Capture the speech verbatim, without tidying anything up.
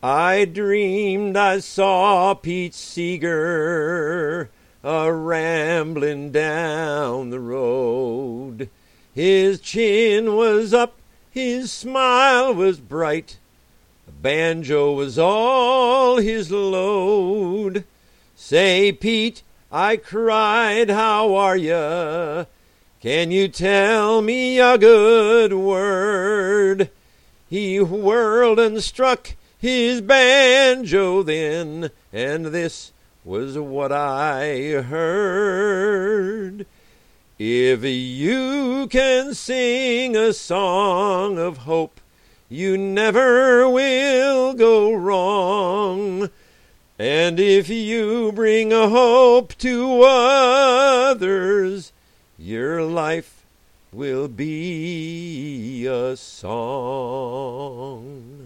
I dreamed I saw Pete Seeger a-ramblin' down the road. His chin was up, his smile was bright, a banjo was all his load. Say, Pete, I cried, how are ya? Can you tell me a good word? He whirled and struck his banjo then, and this was what I heard. If you can sing a song of hope, you never will go wrong. And if you bring a hope to others, your life will be a song.